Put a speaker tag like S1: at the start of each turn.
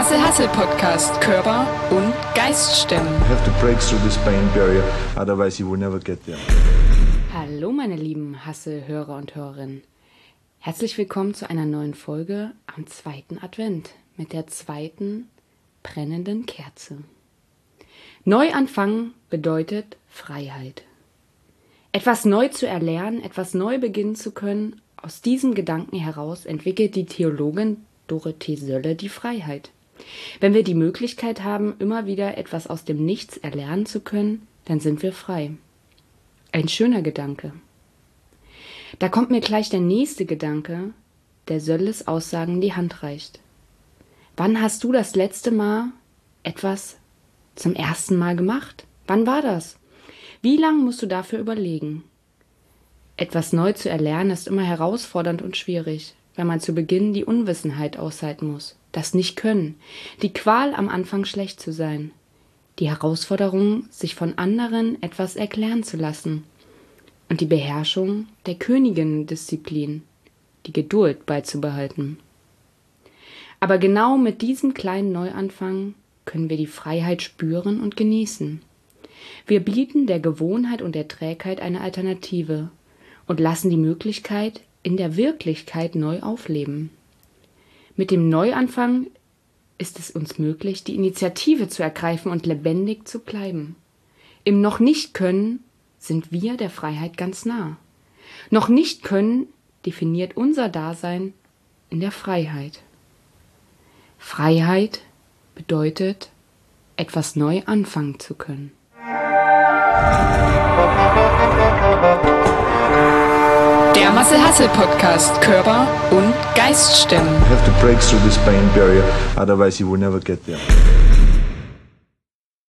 S1: Marcel Hassel Podcast Körper und Geist stemmen.
S2: You have to break through this pain barrier, otherwise you will never get there.
S3: Hallo meine lieben Hassel-Hörer und Hörerinnen. Herzlich willkommen zu einer neuen Folge am zweiten Advent mit der zweiten brennenden Kerze. Neuanfang bedeutet Freiheit. Etwas neu zu erlernen, etwas neu beginnen zu können, aus diesem Gedanken heraus entwickelt die Theologin Dorothee Sölle die Freiheit. Wenn wir die Möglichkeit haben, immer wieder etwas aus dem Nichts erlernen zu können, dann sind wir frei. Ein schöner Gedanke. Da kommt mir gleich der nächste Gedanke, der Sölles Aussagen die Hand reicht. Wann hast du das letzte Mal etwas zum ersten Mal gemacht? Wann war das? Wie lange musst du dafür überlegen? Etwas neu zu erlernen ist immer herausfordernd und schwierig, wenn man zu Beginn die Unwissenheit aushalten muss, das Nicht-Können, die Qual am Anfang schlecht zu sein, die Herausforderung, sich von anderen etwas erklären zu lassen und die Beherrschung der Königinnendisziplin, die Geduld beizubehalten. Aber genau mit diesem kleinen Neuanfang können wir die Freiheit spüren und genießen. Wir bieten der Gewohnheit und der Trägheit eine Alternative und lassen die Möglichkeit in der Wirklichkeit neu aufleben. Mit dem Neuanfang ist es uns möglich, die Initiative zu ergreifen und lebendig zu bleiben. Im Noch-Nicht-Können sind wir der Freiheit ganz nah. Noch-Nicht-Können definiert unser Dasein in der Freiheit. Freiheit bedeutet, etwas neu anfangen zu können.
S1: Der Marcel Hassel Podcast Körper und Geist stemmen.
S2: You have to break through this pain barrier, otherwise you will never get there.